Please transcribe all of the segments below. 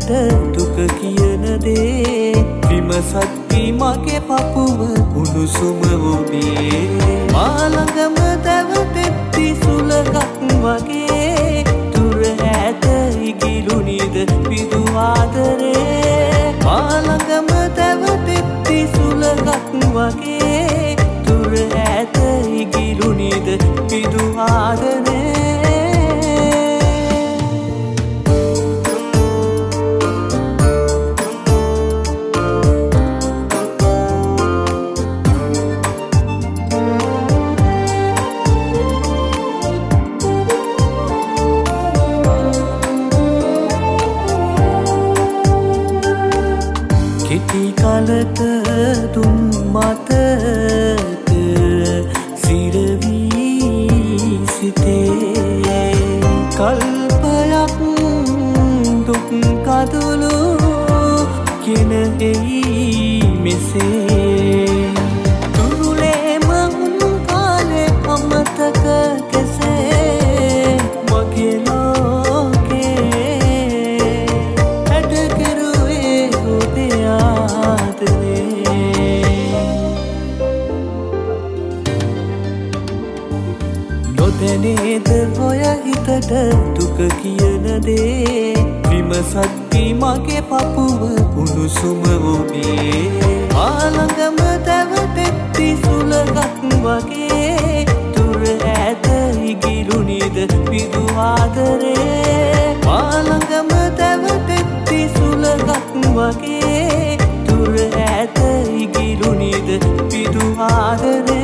දුක කියන දේ විමසද්දී මගේ පපුව උණුසුම ඔබේ මා ළඟම තැවතෙත්ති සුළඟක් වගේ දුර ඈත ඉගිලුනිද පිදු ආදරේ මා ළඟම තැවතෙත්ති සුළඟක් වගේ දුර ඈත ඉගිලුනිද පිදු ආදරේ කෙටි කලක දුම් මතක සිරවී සිතේ කල්පයක් දුක් කඳුළු ගෙන එයි මෙසේ තුරුලේම උන් කාලේ අමතක කෙසේ මගේ නොදැනේද ඔය හිතට දුක කියන දේ විමසද්දී මගේ පපුව උණුසුම ඔබේ මා ළඟම තැවතෙත්ති සුළඟක් වගේ දුර ඈත ඉගිලුනිද පිදු ආදරේ මා ළඟම තැවතෙත්ති සුළඟක් වගේ දුර ඈත ඉගිලුනිද පිදු ආදරේ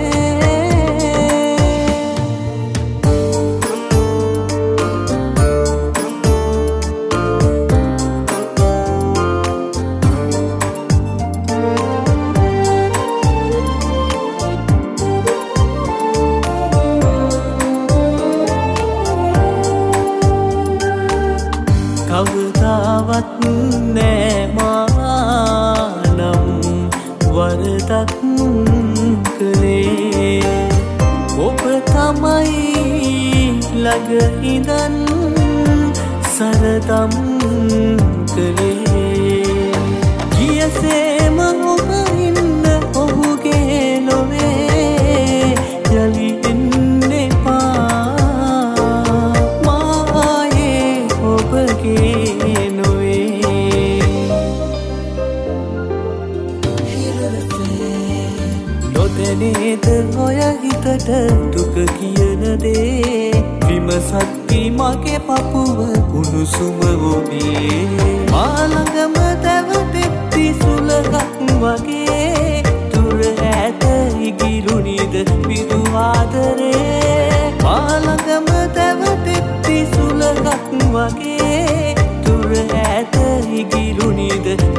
කවදාවත් නෑ මානම් වරදක් කළේ ඔබ තමයි ළඟ ඉඳන් සරදම් කළේ ගියසේම ඔබ ඉන්න ඔහුගේ ලොවේ යලි එන්න එපා මායේ ඔබගේ නොදැනේද ඔය හිතට දුක කියන දේ විමසද්දී මගේ පපුව උණුසුම ඔබේ මා ළඟම තැවතෙත්ති සුළඟක් වගේ දුර ඈත ඉගිලුනිද පිදු ආදරේ මා ළඟම තැවතෙත්ති සුළඟක් වගේ දුර ඈත ඉගිලුනිද